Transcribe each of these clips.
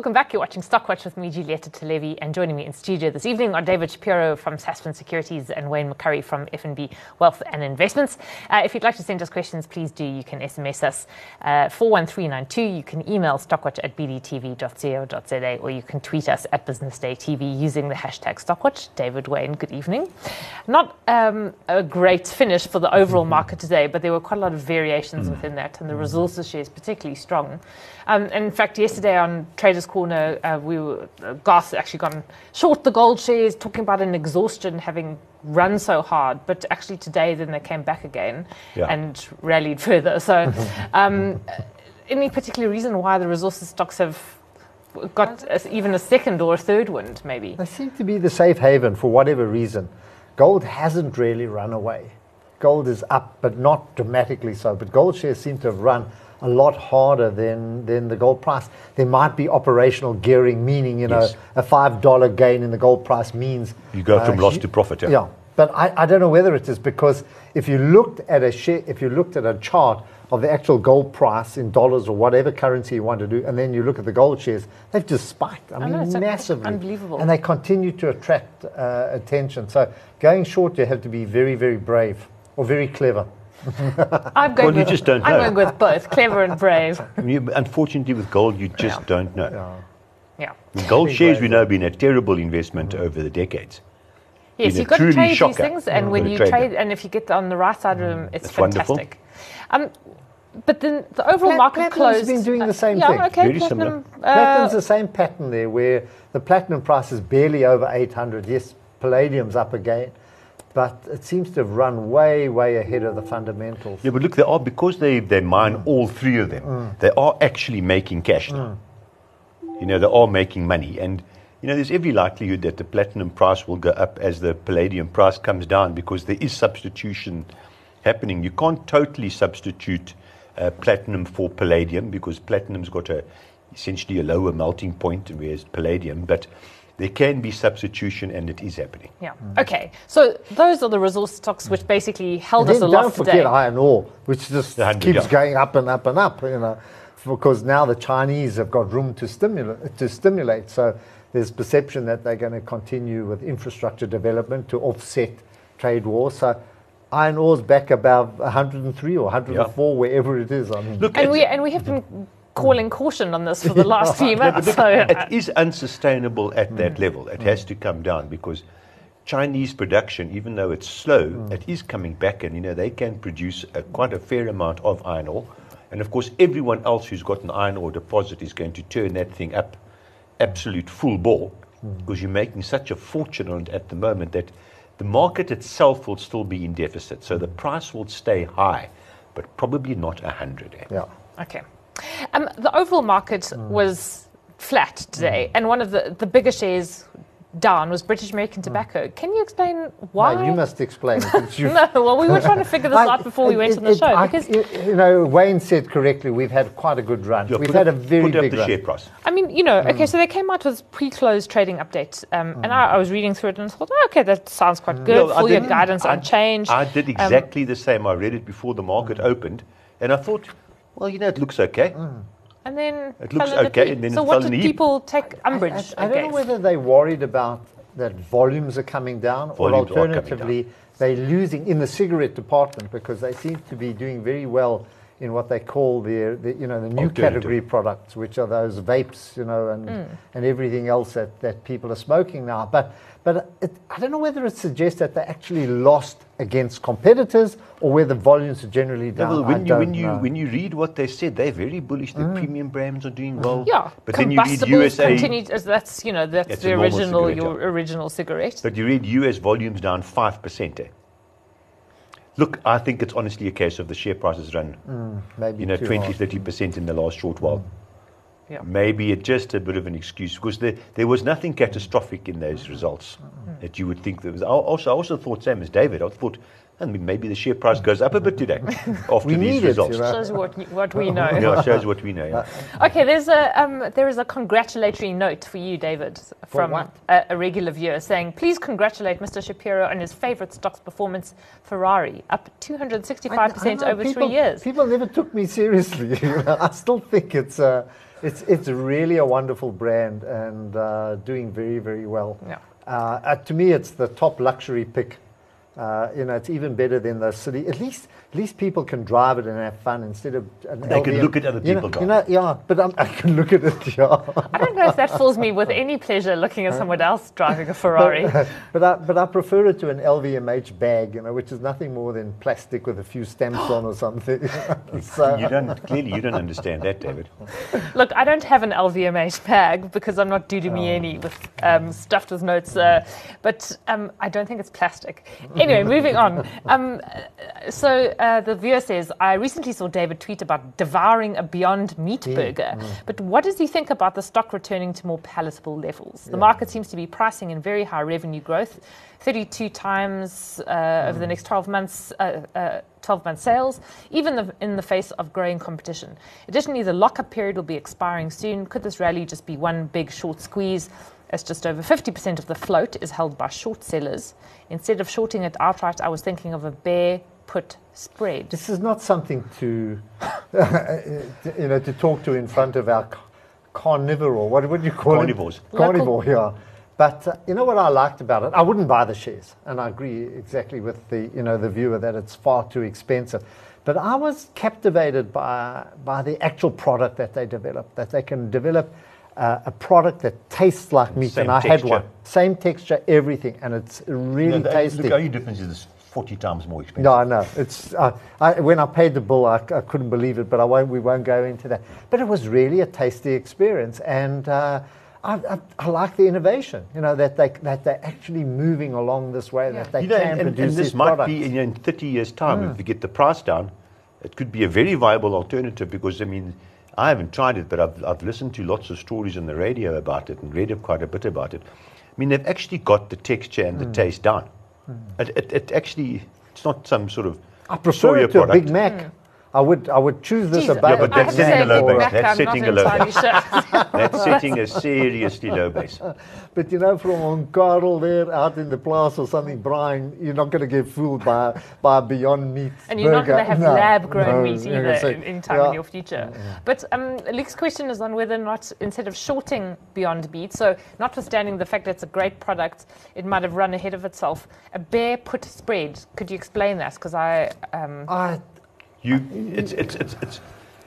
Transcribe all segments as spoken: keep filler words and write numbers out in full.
welcome back. You're watching Stockwatch with me, Julieta Televi, and joining me in studio this evening are David Shapiro from Sasfin Securities and Wayne McCurry from F N B Wealth and Investments. Uh, if you'd like to send us questions, please do. You can S M S us uh, four one three nine two. You can email stockwatch at b d t v dot co dot z a, or you can tweet us at Business Day T V using the hashtag Stockwatch. David, Wayne, good evening. Not um, a great finish for the overall market today, but there were quite a lot of variations within that, and the resources shares particularly strong. Um, and in fact, yesterday on Traders Corner, uh, we were, uh, Garth actually gone short the gold shares, talking about an exhaustion having run so hard. But actually today, then they came back again yeah. and rallied further. So um, any particular reason why the resources stocks have got a, even a second or a third wind, maybe? They seem to be the safe haven for whatever reason. Gold hasn't really run away. Gold is up, but not dramatically so. But gold shares seem to have run a lot harder than, than the gold price. There might be operational gearing, meaning, you know, yes. a five dollar gain in the gold price means... You go from uh, loss you, to profit, yeah. Yeah, but I, I don't know whether it is because if you looked at a share, if you looked at a chart of the actual gold price in dollars or whatever currency you want to do, and then you look at the gold shares, they've just spiked. I, I mean, know, massively. Unbelievable. And they continue to attract uh, attention. So going short, you have to be very, very brave or very clever. I'm going well, with, you just don't know. I'm going with both, clever and brave. You, unfortunately, with gold, you just yeah. don't know. Yeah. yeah. Gold shares, we know, have been a terrible investment mm. over the decades. Yes, you've got to trade these things, and mm. when you trade, trade and if you get on the right side of them, it's, it's fantastic. Um, but then the overall Plat- Platinum's market closed. Been doing the same uh, thing. Yeah, okay. Very Platinum, similar. Uh, Platinum's the same pattern there, where the platinum price is barely over eight hundred. Yes, palladium's up again. But it seems to have run way, way ahead of the fundamentals. Yeah, but look, they are, because they, they mine mm. all three of them, mm. they are actually making cash now. Mm. You know, they are making money. And, you know, there's every likelihood that the platinum price will go up as the palladium price comes down, because there is substitution happening. You can't totally substitute uh, platinum for palladium, because platinum's got a essentially a lower melting point, whereas palladium, but there can be substitution, and it is happening. Yeah. Mm. Okay. So those are the resource stocks which basically held and us aloft don't today. Don't forget iron ore, which just keeps yeah. going up and up and up. You know, because now the Chinese have got room to stimulate. To stimulate. So there's perception that they're going to continue with infrastructure development to offset trade war. So iron ore's back above one hundred three or one hundred four, yeah. wherever it is. I mean, Look, and we and we have been calling caution on this for the last few months. Look, so, it is unsustainable at that mm. level. It mm. has to come down, because Chinese production, even though it's slow, mm. it is coming back, and you know they can produce a, quite a fair amount of iron ore. And of course, everyone else who's got an iron ore deposit is going to turn that thing up absolute full bore, mm. because you're making such a fortune on it at the moment that the market itself will still be in deficit. So the price will stay high, but probably not one hundred. Eh? Yeah. Okay. Um, the overall market mm. was flat today, mm. and one of the, the bigger shares down was British American Tobacco. Mm. Can you explain why? No, you must explain. You no, well, we were trying to figure this I, out before we went it, on the it, show. I, because you know, Wayne said correctly, we've had quite a good run. Yeah, we've had up, a very put big up the run. share price. I mean, you know, okay, mm. so they came out with pre-closed trading updates, um, mm. and I, I was reading through it and thought, oh, okay, that sounds quite mm. good. No, Full year did, guidance I, unchanged. I did exactly um, the same. I read it before the market mm. opened, and I thought, well, you know, it looks okay. Mm. And then it looks okay, and then so it what fell did in people take umbrage? I, I, I don't know whether they worried about that volumes are coming down, volumes or alternatively, down. They're losing in the cigarette department, because they seem to be doing very well in what they call their, the, you know, the new category products, which are those vapes, you know, and mm. and everything else that, that people are smoking now. But but it, I don't know whether it suggests that they actually lost against competitors, or whether volumes are generally down. No, well, when I you don't when you know. when you read what they said, they're very bullish. The mm. premium brands are doing well. Yeah, but then you read U S A. Continued, that's you know that's it's the original cigarette, your yeah. original cigarette. But you read U S volumes down five percent. Eh? Look, I think it's honestly a case of the share prices run, mm, maybe you know, twenty, thirty percent in the last short while. Mm. Yeah. Maybe it's just a bit of an excuse, because there, there was nothing catastrophic in those results mm. that you would think there was. I also, I also thought, same as David, I thought, I mean, maybe the share price goes up a bit today after we these need results. It, you know? Shows what what we know. Yeah, shows what we know. Yeah. Okay, there's a um, there is a congratulatory note for you, David, from a, a regular viewer saying, "Please congratulate Mister Shapiro on his favourite stock's performance, Ferrari, up two hundred sixty-five percent over people, three years." People never took me seriously. I still think it's. Uh, it's it's really a wonderful brand and uh, doing very, very well. Yeah. Uh, uh, to me, it's the top luxury pick. Uh, you know, it's even better than the city. At least, at least people can drive it and have fun instead of. An They L V M. can look at other You people know, you drive. know, yeah, but I'm, I can look at it. Yeah. I don't know if that fills me with any pleasure looking at someone else driving a Ferrari. But, but I but I prefer it to an L V M H bag, you know, which is nothing more than plastic with a few stamps on or something. so, You don't clearly you don't understand that, David. Look, I don't have an L V M H bag because I'm not Dudimieni with um, stuffed with notes, uh, but um, I don't think it's plastic. Anyway, moving on. Um, so uh, the viewer says, I recently saw David tweet about devouring a Beyond Meat Yeah. burger, Mm. but what does he think about the stock returning to more palatable levels? The Yeah. market seems to be pricing in very high revenue growth, thirty-two times uh, over the next twelve months, uh, uh, twelve month sales, even the, in the face of growing competition. Additionally, the lockup period will be expiring soon. Could this rally just be one big short squeeze, as just over fifty percent of the float is held by short sellers? Instead of shorting it outright, I was thinking of a bear put spread. This is not something to, you know, to talk to in front of our carnivore. What would you call Carnivores. it? Carnivore. Yeah. But uh, you know what I liked about it? I wouldn't buy the shares, and I agree exactly with the you know the viewer that it's far too expensive. But I was captivated by by the actual product that they developed. That they can develop uh, a product that tastes like meat, Same and I texture. had one, same texture, everything, and it's really No, the, tasty. Look, the only difference is it's forty times more expensive. No, I know. It's uh, I, when I paid the bill, I, I couldn't believe it, but I won't. We won't go into that. But it was really a tasty experience, and uh, I, I, I like the innovation. You know that they that they're actually moving along this way. Yeah. That they You know, can and, and, produce and this these might products. be in, in thirty years' time, if we get the price down, it could be a very viable alternative because, I mean, I haven't tried it, but I've, I've listened to lots of stories on the radio about it and read quite a bit about it. I mean, they've actually got the texture and the taste down. It, it, it actually, it's not some sort of I prefer soya it to a product. Big Mac. I would I would choose this Jeez, above Yeah, but I that's have to setting say, a low Big base. Mac, That's I'm setting not a low entirely base. sure. That's setting a seriously low base. But you know, from Onkarel there out in the plaza or something, Brian, you're not going to get fooled by by a Beyond Meat And you're not burger. going to have No, lab-grown no, meat you're either gonna say, in, in time yeah. in your future. But um, Luke's question is on whether or not, instead of shorting Beyond Meat, so notwithstanding the fact that it's a great product, it might have run ahead of itself, a bear put spread. Could you explain that? Because I... Um, I, You, it's, it's, it's, it's,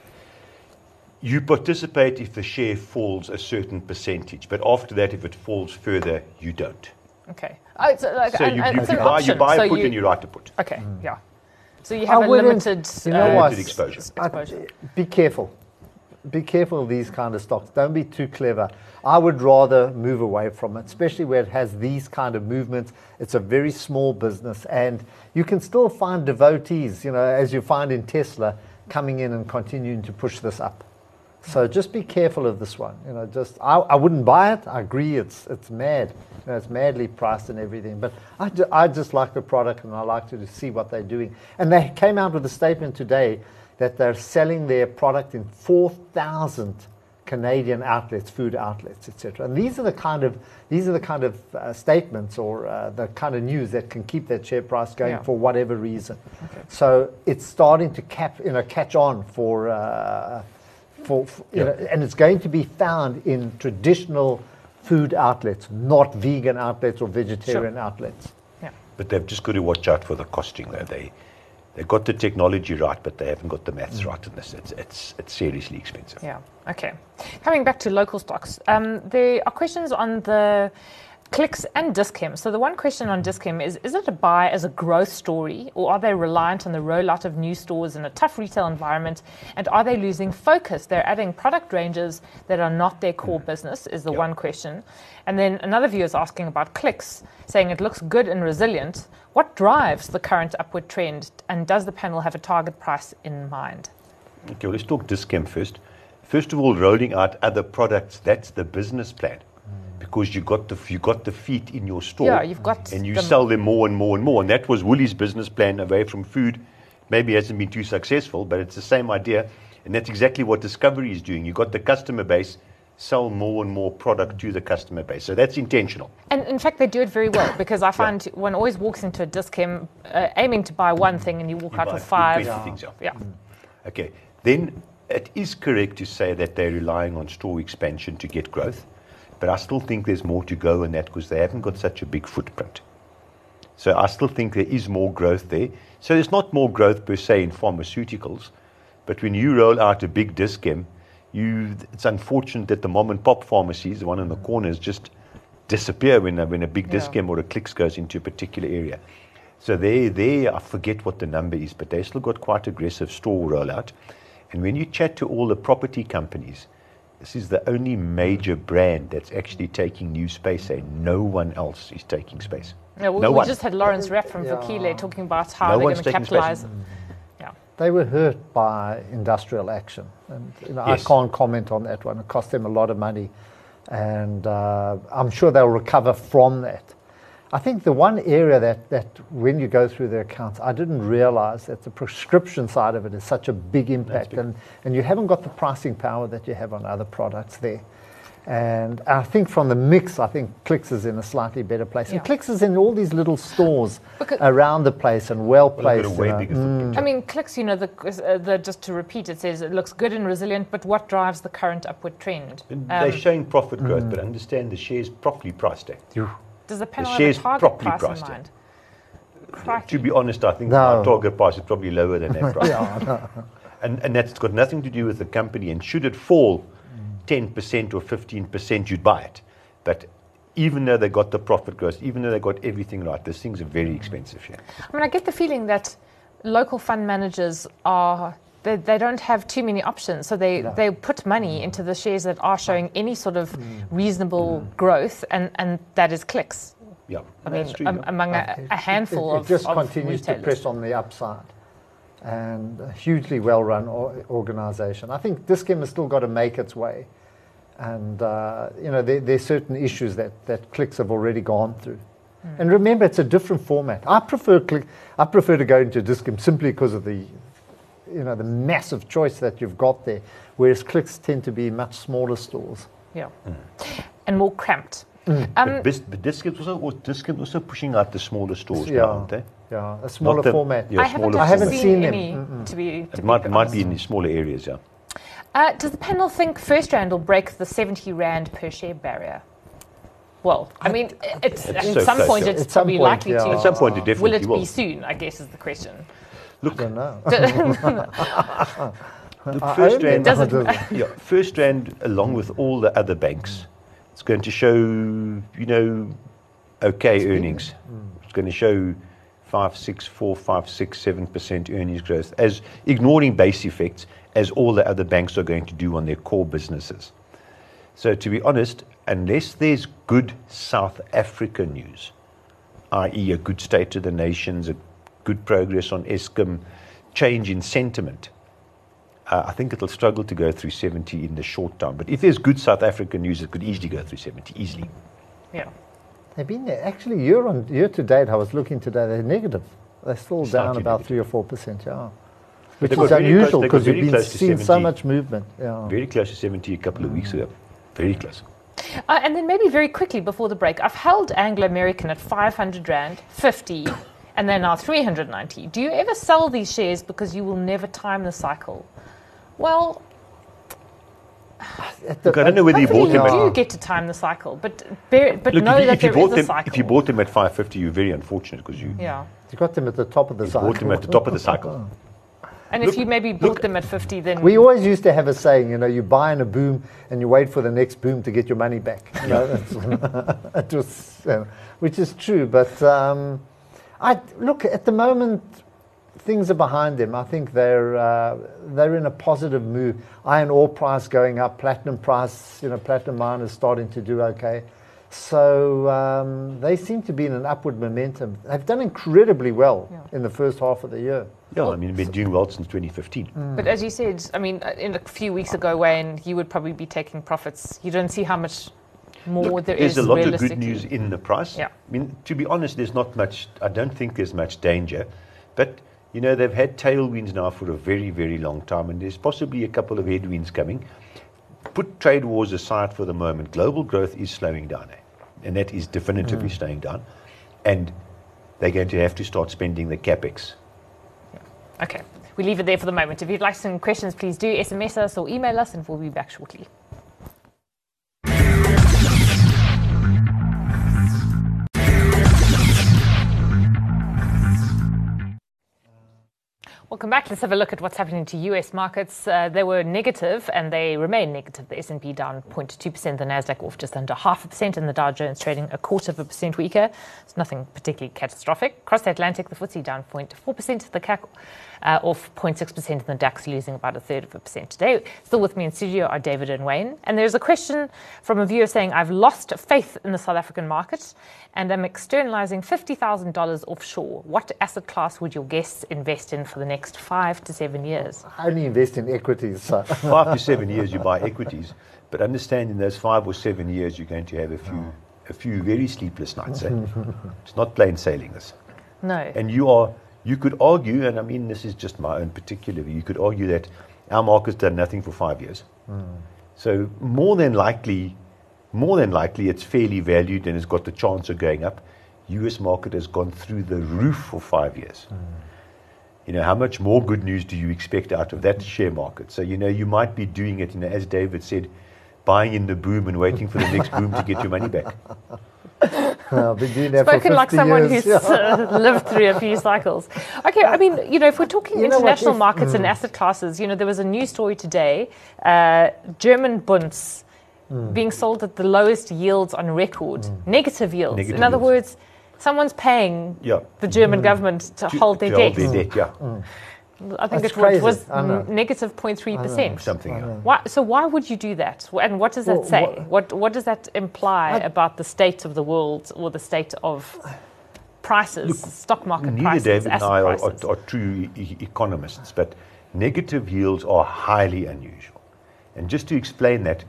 you participate if the share falls a certain percentage, but after that, if it falls further, you don't. okay. Oh, it's like, So and- you, and you, it's you an buy, you option. buy So a put you- and you write a put. Okay, yeah. So you have I a wouldn't- limited, you know uh, what? limited exposure. I- exposure. be careful. Be careful of these kind of stocks. Don't be too clever. I would rather move away from it, especially where it has these kind of movements. It's a very small business, and you can still find devotees, you know, as you find in Tesla, coming in and continuing to push this up. So just be careful of this one. You know, just I, I wouldn't buy it. I agree, it's it's mad. You know, it's madly priced and everything. But I, ju- I just like the product, and I like to see what they're doing. And they came out with a statement today that they're selling their product in four thousand Canadian outlets, food outlets, et cetera. And these are the kind of these are the kind of uh, statements or uh, the kind of news that can keep that share price going Yeah. for whatever reason. So it's starting to cap, you know, catch on for. Uh, For, for, you Yeah. know, and it's going to be found in traditional food outlets, not vegan outlets or vegetarian Sure. outlets. Yeah. But they've just got to watch out for the costing though. They, they've got the technology right, but they haven't got the maths right in this. It's, it's, it's seriously expensive. Yeah. Okay. Coming back to local stocks, um, there are questions on the Clicks and Dis-Chem. So the one question on Dis-Chem is, is it a buy as a growth story, or are they reliant on the rollout of new stores in a tough retail environment? And are they losing focus? They're adding product ranges that are not their core business, is the Yeah. one question. And then another viewer is asking about Clicks, saying it looks good and resilient. What drives the current upward trend? And does the panel have a target price in mind? Okay, well, let's talk Dis-Chem first. First of all, rolling out other products, that's the business plan. Because you got the you got the feet in your store, Yeah, you've got and you them. sell them more and more and more, and that was Woolies' business plan away from food. Maybe it hasn't been too successful, but it's the same idea, and that's exactly what Discovery is doing. You got the customer base, sell more and more product to the customer base, so that's intentional. And in fact, they do it very well, because I find one always walks into a Dis-Chem uh, aiming to buy one thing, and you walk You out buy with five. twenty things, yeah. Yeah. Okay, then it is correct to say that they're relying on store expansion to get growth, but I still think there's more to go in that because they haven't got such a big footprint. So I still think there is more growth there. So there's not more growth per se in pharmaceuticals, but when you roll out a big Dis-Chem, you, it's unfortunate that the mom and pop pharmacies, the one in the corners, just disappear when a, when a big Yeah. Dis-Chem or a Clicks goes into a particular area. So they, they, I forget what the number is, but they still got quite aggressive store rollout. And when you chat to all the property companies, this is the only major brand that's actually taking new space, and no one else is taking space. No, we, no we one. just had Lawrence Rapp from Yeah. Vukile talking about how No they're one's going to taking space. capitalize. Yeah. They were hurt by industrial action. And you know, Yes. I can't comment on that one. It cost them a lot of money. And uh, I'm sure they'll recover from that. I think the one area that, that when you go through their accounts, I didn't realize that the prescription side of it is such a big impact. big. And, and you haven't got the pricing power that you have on other products there. And I think from the mix, I think Clicks is in a slightly better place. Yeah. And Clicks is in all these little stores Because- around the place and well Well, they've placed. got a way you know. bigger footprint. I mean, Clicks, you know, the, uh, the, just to repeat, it says it looks good and resilient, but what drives the current upward trend? And Um, they're showing profit growth, but understand the shares properly priced at. does the panel the have a shares target properly price in priced in. mind? Crikey. To be honest, I think No. our target price is probably lower than that price. Yeah, no. And, and that's got nothing to do with the company. And should it fall ten percent or fifteen percent, you'd buy it. But even though they got the profit growth, even though they got everything right, these things are very expensive here. I mean, I get the feeling that local fund managers are, they, they don't have too many options. So they, No. they put money into the shares that are showing any sort of reasonable growth, and, and that is Clicks. Yeah, I mean, that's true. um, yeah. among a, a handful it, it of just of continues retailers. to press on the upside, and a hugely well-run or, organisation. I think Dis-Chem has still got to make its way, and uh, you know there, there's certain issues that, that Clicks have already gone through. Mm. And remember, it's a different format. I prefer Click. I prefer to go into Dis-Chem simply because of the, you know, the massive choice that you've got there, whereas Clicks tend to be much smaller stores. Yeah. And more cramped. Um, but Bis- but Dis-Chem's also, Dis-Chem's also pushing out the smaller stores Yeah. now, aren't they? Yeah, a smaller the- format. yeah, I haven't smaller I haven't actually format. seen, seen any, them. to be, to It be might, might honest. be in the smaller areas, yeah. Uh, does the panel think First Rand will break the seventy Rand per share barrier? Well, I mean, it's, It's at so some close, point yeah. it's At some probably point, likely yeah. to. At some point, it definitely Will it will. be soon, I guess is the question. I don't know. Look, I First only Rand, Does it- yeah, First Rand, along with all the other banks, it's going to show, you know, okay earnings. It's going to show five, six, four, five, six, seven percent earnings growth, as ignoring base effects, as all the other banks are going to do on their core businesses. So, to be honest, unless there's good South Africa news, that is, a good state of the nations, a good progress on Eskom, change in sentiment, uh, I think it'll struggle to go through seventy in the short term. But if there's good South African news, it could easily go through seventy, easily. Yeah. They've been there. Actually, year on year to date, I was looking today, they're negative. They're still down Slightly about negative. three or four percent, yeah. But Which they is got very close- unusual they got because you've very been close to seeing so seventy. much movement. Yeah. Very close to seventy a couple of weeks ago. Very close. Uh, and then maybe very quickly before the break, I've held Anglo American at five hundred Rand, fifty, and then now three hundred ninety. Do you ever sell these shares because you will never time the cycle? Well, At the- Look, I don't know whether you hopefully bought them you at do get to time the cycle, but bear, but Look, know if you, that if you there is bought a them, cycle. if you bought them at five fifty, you're very unfortunate because you, yeah. You got them at the top of the you cycle. bought them at the top of the cycle. And Look- if you maybe bought look- them at fifty, then We always used to have a saying, you know, you buy in a boom and you wait for the next boom to get your money back. You know, that's- it was, uh, which is true. But um, I look at the moment, things are behind them. I think they're uh, they're in a positive move. Iron ore price going up, platinum price, you know, platinum miners starting to do okay. So um, they seem to be in an upward momentum. They've done incredibly well Yeah. in the first half of the year. Yeah, I mean, they've been doing well since twenty fifteen. But as you said, I mean, uh, in a few weeks ago, Wayne, you would probably be taking profits. You don't see how much more Look, there there's is a lot of realistically. good news in the price. Yeah. I mean, to be honest, there's not much, I don't think there's much danger. But, you know, they've had tailwinds now for a very, very long time, and there's possibly a couple of headwinds coming. Put trade wars aside for the moment, global growth is slowing down, eh? And that is definitively slowing down. And they're going to have to start spending the capex. Okay. we leave it there for the moment. If you'd like some questions, please do S M S us or email us, and we'll be back shortly. Welcome back. Let's have a look at what's happening to U S markets. Uh, they were negative and they remain negative. The S and P down zero point two percent, the Nasdaq off just under half a percent, and the Dow Jones trading a quarter of a percent weaker. It's nothing particularly catastrophic. Across the Atlantic, the F T S E down zero point four percent, the C A C uh, off zero point six percent, and the DAX losing about a third of a percent today. Still with me in studio are David and Wayne. And there's a question from a viewer saying, I've lost faith in the South African market and I'm externalizing fifty thousand dollars offshore. What asset class would your guests invest in for the next five to seven years? I only invest in equities. So. Five to seven years you buy equities, but understand in those five or seven years you're going to have a few, a few very sleepless nights. Eh? It's not plain sailing this. No. And you are, you could argue, and I mean this is just my own particular view, you could argue that our market's done nothing for five years. Mm. So more than likely, more than likely it's fairly valued and it's got the chance of going up. U S market has gone through the roof for five years. Mm. You know, how much more good news do you expect out of that share market? So, you know, you might be doing it, you know, as David said, buying in the boom and waiting for the next boom to get your money back. I've been doing that Spoken for like someone years. who's uh, lived through a few cycles. Okay, I mean, you know, if we're talking You know international what, if- markets and asset classes, you know, there was a news story today, uh, German bunds mm. being sold at the lowest yields on record, mm. negative yields. Negative In other yields. words, someone's paying Yeah. the German mm. government to, To, hold their to debt. hold their debt, yeah. Mm. I think That's it was, crazy. was I know. n- negative zero point three percent. Something, yeah. Why, so why would you do that? And what does that Well, say? what- What, what does that imply I- about the state of the world or the state of prices, Look, stock market Neither prices, David and asset I are, are, prices? are true e- e- economists, but negative yields are highly unusual. And just to explain that,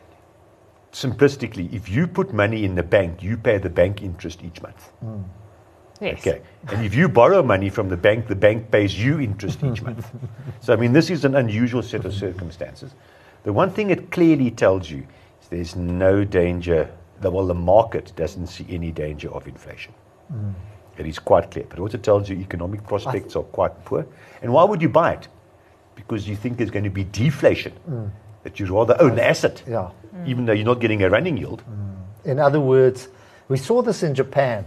simplistically, if you put money in the bank, you pay the bank interest each month. Mm. Yes. Okay. And if you borrow money from the bank, the bank pays you interest each month. So, I mean, this is an unusual set of circumstances. The one thing it clearly tells you is there's no danger, that, well, the market doesn't see any danger of inflation. Mm. It is quite clear. But it also tells you economic prospects are quite poor. And why would you buy it? Because you think there's going to be deflation, mm. that you'd rather own the asset, Yeah. mm. even though you're not getting a running yield. Mm. In other words, we saw this in Japan.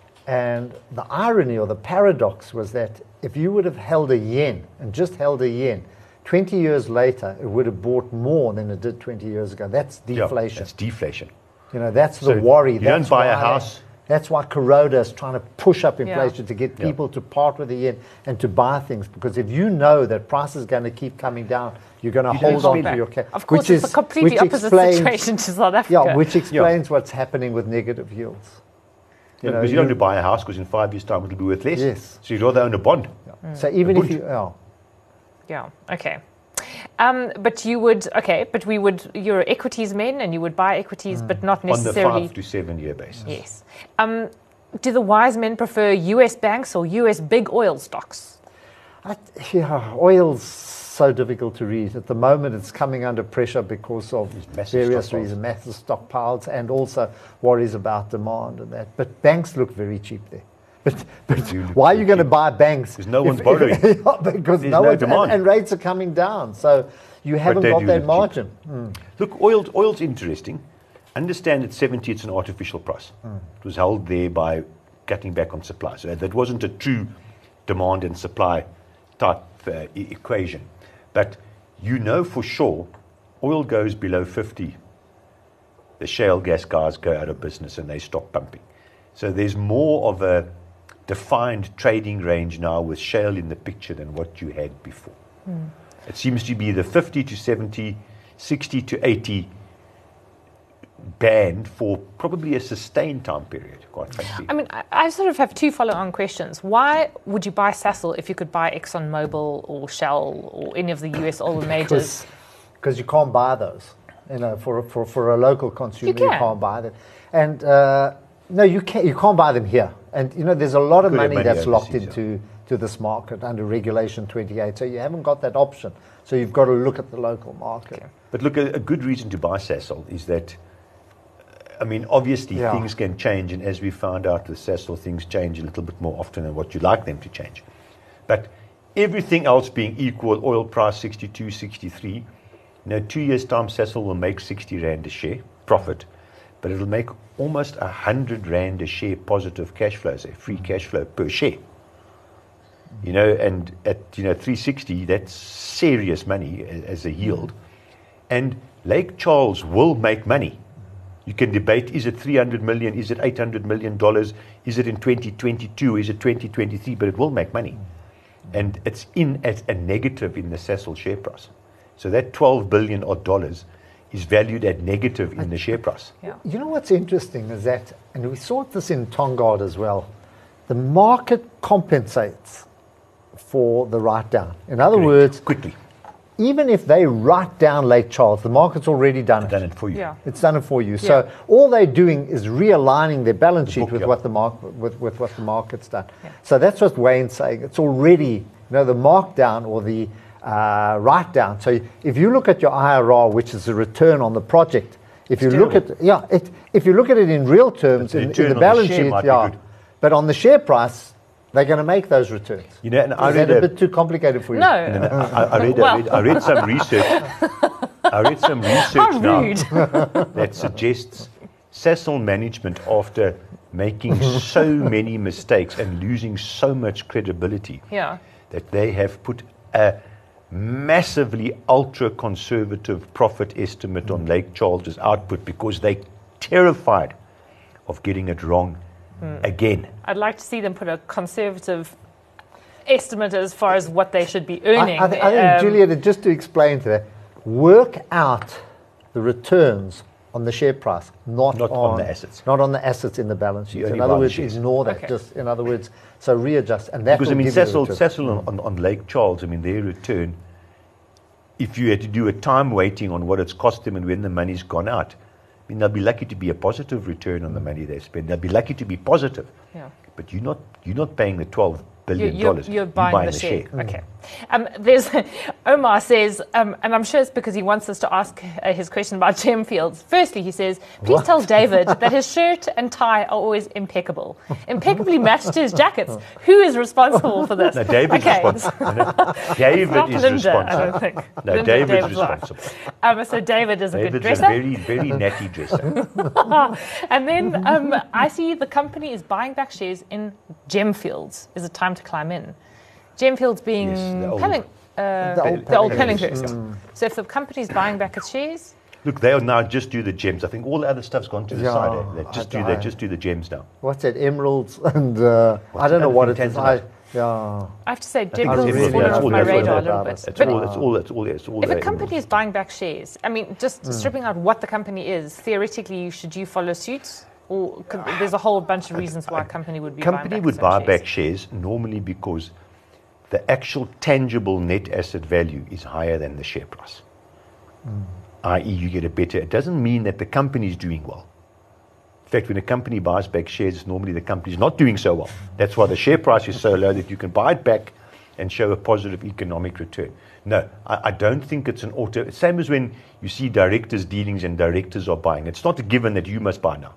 And the irony or the paradox was that if you would have held a yen and just held a yen, twenty years later, it would have bought more than it did twenty years ago. That's deflation. Yeah, that's deflation. You know, that's So the worry. you That's don't buy a why- house. That's why Kuroda is trying to push up inflation Yeah. to get Yeah. people to part with the yen and to buy things. Because if you know that price is going to keep coming down, you're going to You don't hold on spend to it. your cash. Of course, which it's is, a completely which opposite explains- situation to South Africa. Yeah, which explains what's happening with negative yields. You know, because you don't want to buy a house because in five years' time it'll be worth less. Yes. So you'd rather own a bond. Yeah. Mm. So even A if bund. you, oh, Yeah. Okay. Um, but you would, okay, but we would, you're equities men and you would buy equities, Mm. but not On the necessarily. five to seven year basis. Yes. Um, do the wise men prefer U S banks or U S big oil stocks? I, yeah, oil's so difficult to read. At the moment, it's coming under pressure because of massive various stockpiles. reasons, massive stockpiles, and also worries about demand and that. But banks look very cheap there. But, but do look why are so you going to cheap. buy banks? Because no one's if- borrowing. If, yeah, because There's no, no one, demand. and, and rates are coming down. So you haven't they got do that look cheap. margin. Mm. Look, oil, oil's interesting. Understand at seventy it's an artificial price. Mm. It was held there by cutting back on supply. So that wasn't a true demand and supply type uh, e- equation. But you know for sure, oil goes below fifty. The shale gas guys go out of business and they stop pumping. So there's more of a defined trading range now with shale in the picture than what you had before. Mm. It seems to be the fifty to seventy, sixty to eighty band for probably a sustained time period, quite frankly. I mean, I, I sort of have two follow-on questions. Why would you buy Sasol if you could buy ExxonMobil or Shell or any of the U S oil majors? Because you can't buy those. You know, for, for, for a local consumer, You you, can. can't buy them. And uh, no, you can't. You can't buy them here. And you know, there's a lot of Could have money money that's locked overseas, into to this market under Regulation twenty-eight. So you haven't got that option. So you've got to look at the local market. Okay. But look, a, a good reason to buy Sasol is that, I mean, obviously Yeah. things can change, and as we found out with Sasol, things change a little bit more often than what you'd like them to change. But everything else being equal, oil price sixty-two, sixty-three, you know, two years' time, Sasol will make sixty rand a share profit, but it'll make almost one hundred rand a share positive cash flows, a free cash flow per share. You know, and at, you know, three sixty, that's serious money as a yield. And Lake Charles will make money. You can debate, is it three hundred million, is it eight hundred million dollars, is it in twenty twenty-two, is it twenty twenty-three, but it will make money. And it's in at a negative in the Sasol share price. So that twelve billion odd dollars is valued at negative in the share price. Yeah. You know what's interesting is that, and we saw this in Tongaat as well, the market compensates for the write-down. In other Correct. words, Quickly. even if they write down Lake Charles, the market's already done it. Done it for you. Yeah. It's done it for you. Yeah. So all they're doing is realigning their balance sheet book, with yeah. what the market with, with what the market's done. Yeah. So that's what Wayne's saying. It's already, you know, the markdown or the uh, write down. So if you look at your I R R, which is the return on the project, if you It's look at yeah, it, if you look at it in real terms But the in, return in the on the balance share sheet, might be yeah, good. but on the share price, they're going to make those returns. You know, and I Is read that a a, bit too complicated for you? No. no, no, I, I, read, Well. I, read, I read some research. I read some research How now rude. that suggests Sasol management, after making so many mistakes and losing so much credibility, Yeah. that they have put a massively ultra-conservative profit estimate on Lake Charles's output because they're terrified of getting it wrong again. I'd like to see them put a conservative estimate as far as what they should be earning. I, I, th- I think, Um, Juliet, just to explain to that, work out the returns on the share price, not, Not on the assets. Not on the assets in the balance sheet. You only In other buy the words, shares. ignore that. Okay. Just in other words, so readjust, and that Because, I will mean, give you the Sasol, return. Sasol on, on, on Lake Charles, I mean, their return, if you had to do a time weighting on what it's cost them and when the money's gone out, I mean, they'll be lucky to be a positive return on the money they spend. They'll be lucky to be positive. Yeah. But you're not, you're not paying the twelve You're, billion you're, dollars. you're buying, the, the share. share. Okay. Um, there's Omar says, um, and I'm sure it's because he wants us to ask uh, his question about Gemfields. Firstly, he says, please What? tell David that his shirt and tie are always impeccable, impeccably matched to his jackets. Who is responsible for this? No, David's Okay. responsible. No, David Not is Linda, I responsible. don't think. No, Linda, David's David's wife. responsible. Um, so David is a good David's a dresser. very, very natty dresser. And then um, I see the company is buying back shares in Gemfields. Is it time to climb in? Gemfields being Yes, the old- Pelling, uh, The old the old Pelling. Pellinghurst. So if the company's buying back its shares, Look, they'll now just do the gems. I think all the other stuff's gone to the Yeah, side. Eh? They just I- do, they I- just do the gems now. What's that? Emeralds and uh, What's I don't the know other what it thing? is. I, Tanzanite? yeah. I have to say I think Gemfields it's has everything. fallen That's off all my that's radar a all little about bit. it. That's But all. That's all. That's all. That's all. if the a company emeralds. is buying back shares, I mean, just stripping out what the company is, theoretically, should you follow suit? Or could, there's a whole bunch of reasons why a company would be company buying back would its buy own back shares normally because the actual tangible net asset value is higher than the share price. that is, you get a better. It doesn't mean that the company is doing well. In fact, when a company buys back shares, normally the company is not doing so well. That's why the share price is so low that you can buy it back and show a positive economic return. No, I, I don't think it's an auto. Same as when you see directors' dealings and directors are buying. It's not a given that you must buy now.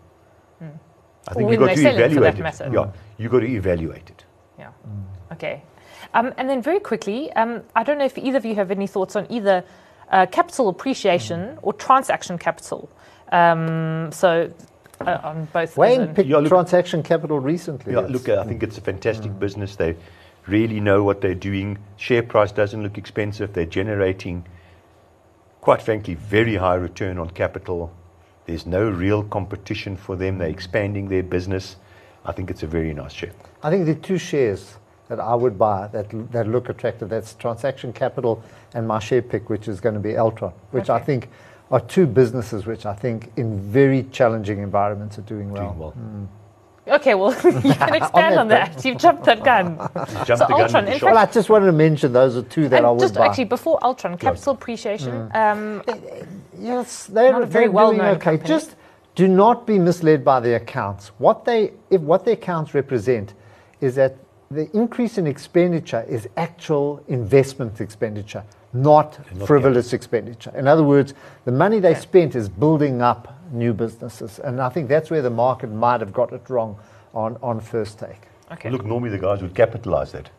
I think Or you've when got to they sell it, for evaluate that it. matter. Yeah, you've got to evaluate it. Yeah. Okay. Um, and then very quickly, um, I don't know if either of you have any thoughts on either uh, capital appreciation or transaction capital. Um, so uh, on both. Wayne as in- picked Yeah, look- transaction capital recently. Yeah, It's- look, I think it's a fantastic business. They really know what they're doing. Share price doesn't look expensive. They're generating, quite frankly, very high return on capital. There's no real competition for them. They're expanding their business. I think it's a very nice share. I think the two shares that I would buy that that look attractive, that's transaction capital and my share pick, which is going to be Altron, which I Okay. think are two businesses which I think in very challenging environments are doing well. Doing well. Okay, well, you can expand that on that. You've jumped that gun. Jump So the gun Altron, with in the Well, shot. I just wanted to mention those are two that I And would just buy. actually before Altron, capital appreciation. Um, Yes, they're Not a very they're well-known doing okay. company. Just do not be misled by the accounts. What they, if what the accounts represent, is that the increase in expenditure is actual investment expenditure, not Not frivolous expenditure. In other words, the money they spent is building up new businesses, and I think that's where the market might have got it wrong on on first take. okay. Look, normally the guys would capitalize that.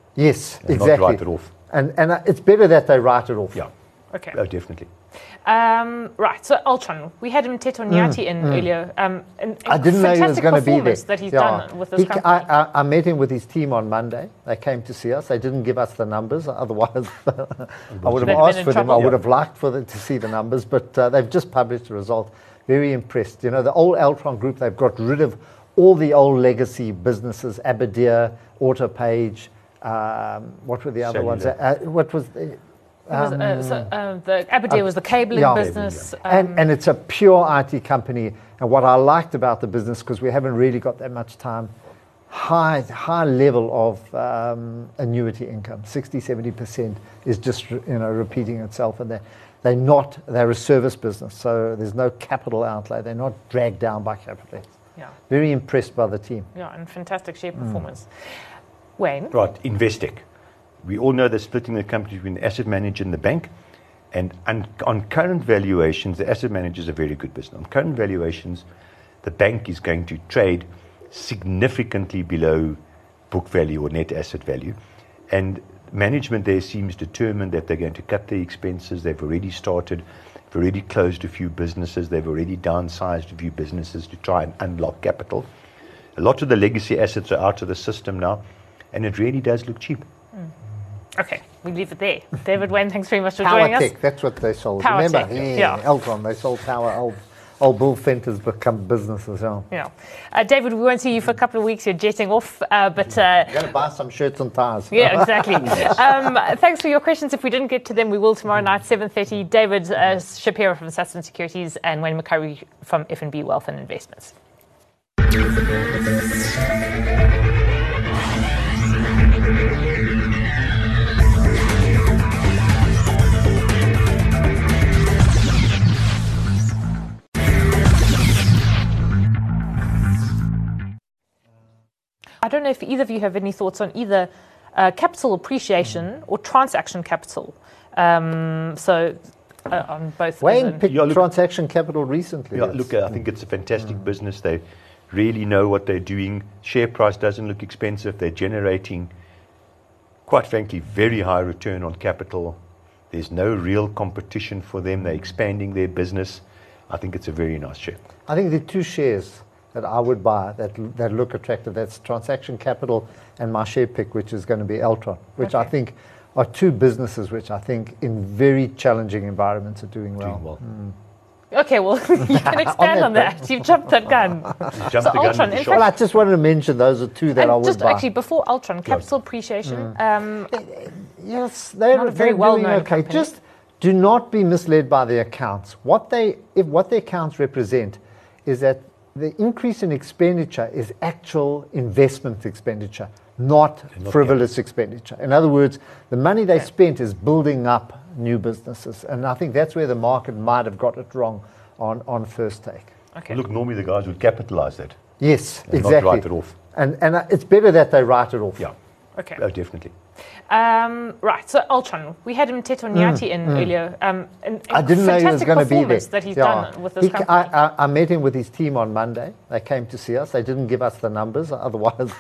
Yes, and exactly. not write it off. And, and uh, it's better that they write it off. Yeah. Okay. Oh, definitely. Um, right, so Altron, we had Mteto Nyati mm, in mm. earlier. Um, and, and I didn't know he was going to be there. That he's yeah. done with this he, company. I, I, I met him with his team on Monday. They came to see us. They didn't give us the numbers. Otherwise, I would have asked for them. Trouble. I would have liked for them to see the numbers. But uh, they've just published the result. Very impressed. You know, the old Altron group, they've got rid of all the old legacy businesses, Abadir, Autopage, um, what were the other Cellular. ones? Uh, what was the... Was, uh, so, uh, the Abadir uh, was the cabling yeah. business. Um, and, and it's a pure I T company. And what I liked about the business, because we haven't really got that much time, high high level of um, annuity income, sixty, seventy percent is just you know repeating itself. And they're, they're not, they're a service business. So there's no capital outlay. They're not dragged down by capital. Yeah. Very impressed by the team. Yeah, and fantastic share performance. Mm. Wayne? Right, Investec. We all know they're splitting the company between the asset manager and the bank. And, and on current valuations, the asset manager is a very good business. On current valuations, the bank is going to trade significantly below book value or net asset value. And management there seems determined that they're going to cut the expenses. They've already started, they've already closed a few businesses. They've already downsized a few businesses to try and unlock capital. A lot of the legacy assets are out of the system now, and it really does look cheap. Mm. Okay, we leave it there. David Wayne, thanks very much for Power joining tech, us. That's what they sold. Power Remember, tech, yeah, yeah. Altron, they sold power. Old, old Bull Fenters become businesses. Yeah. yeah. Uh, David, we won't see you for a couple of weeks. You're jetting off, uh, but uh, you're going to buy some shirts and ties. Yeah, exactly. um, thanks for your questions. If we didn't get to them, we will tomorrow night, seven thirty. David uh, Shapiro from Sasfin Securities and Wayne McCurry from F N B Wealth and Investments. I don't know if either of you have any thoughts on either uh, capital appreciation or transaction capital. Um, so uh, on both. Wayne picked yeah, look, transaction capital recently. Yeah, look, uh, I think it's a fantastic mm. business. They really know what they're doing. Share price doesn't look expensive. They're generating, quite frankly, very high return on capital. There's no real competition for them. They're expanding their business. I think it's a very nice share. I think the two shares that I would buy that that look attractive, that's transaction capital and my share pick, which is going to be Altron, which okay. I think are two businesses which I think in very challenging environments are doing well. Doing well. Mm. Okay, well, you can expand on that. You've jumped that gun. You jumped so the gun Altron, well, I just wanted to mention those are two that and I would just buy. Actually, before Altron, capital appreciation. Mm. Um, yes, they're, not a very they're well-known doing okay. company. Just do not be misled by the accounts. What they, if what the accounts represent is that the increase in expenditure is actual investment expenditure, not, not frivolous yet. expenditure. In other words, the money they okay. spent is building up new businesses. And I think that's where the market might have got it wrong on, on first take. Okay. Look, normally the guys would capitalize that. Yes, and exactly. Not write it off. And, and it's better that they write it off. Yeah. Okay. Oh, definitely. Um, right, so Altron, we had Mteto Nyati mm, in mm. earlier. Um, and, and I didn't know he was going to be there. That he's yeah. done with this he, company. I, I, I met him with his team on Monday. They came to see us. They didn't give us the numbers. Otherwise,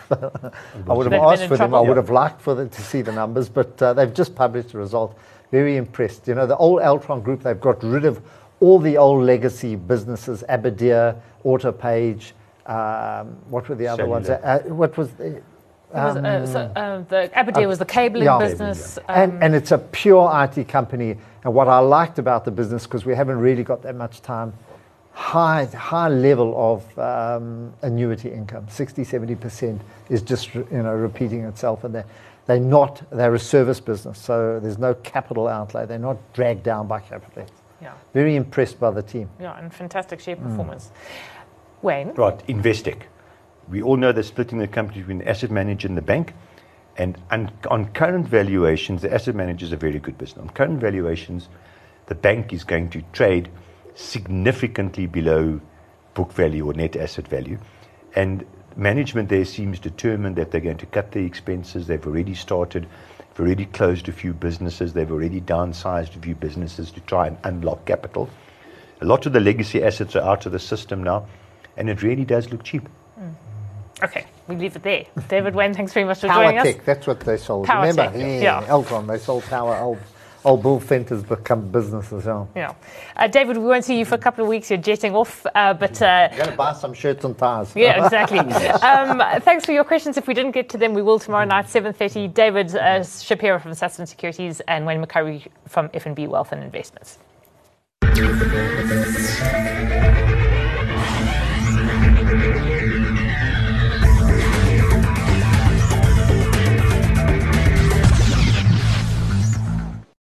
I would have asked for them. I would have liked for them to see the numbers. But uh, they've just published the result. Very impressed. You know, the old Altron group, they've got rid of all the old legacy businesses, Abadir, Autopage, um, what were the other Cellular. ones? Uh, what was the... Was, uh, so, uh, the Abadir uh, was the cabling yeah. business. Um, and, and it's a pure I T company. And what I liked about the business, because we haven't really got that much time, high high level of um, annuity income, sixty, seventy percent is just you know repeating itself. And they're, they're not, they're a service business. So there's no capital outlay. They're not dragged down by capital. Yeah. Very impressed by the team. Yeah, and fantastic share performance. Mm. Wayne? Right, Investec. We all know they're splitting the company between the asset manager and the bank. And, and on current valuations, the asset manager is a very good business. On current valuations, the bank is going to trade significantly below book value or net asset value. And management there seems determined that they're going to cut the expenses. They've already started, they've already closed a few businesses. They've already downsized a few businesses to try and unlock capital. A lot of the legacy assets are out of the system now, and it really does look cheap. Mm. Okay, we leave it there. David Wayne, thanks very much for Power joining tech, us. that's what they sold. Power Remember, tech, yeah, yeah. Eltron, they sold power. Old, old Bull Fenter's become business as well. Yeah. Uh, David, we won't see you for a couple of weeks. You're jetting off, uh, but... Uh, You're going to buy some shirts and ties. Yeah, exactly. um, thanks for your questions. If we didn't get to them, we will tomorrow night, seven thirty. David uh, Shapiro from Sasfin Securities and Wayne McCurry from F N B Wealth and Investments.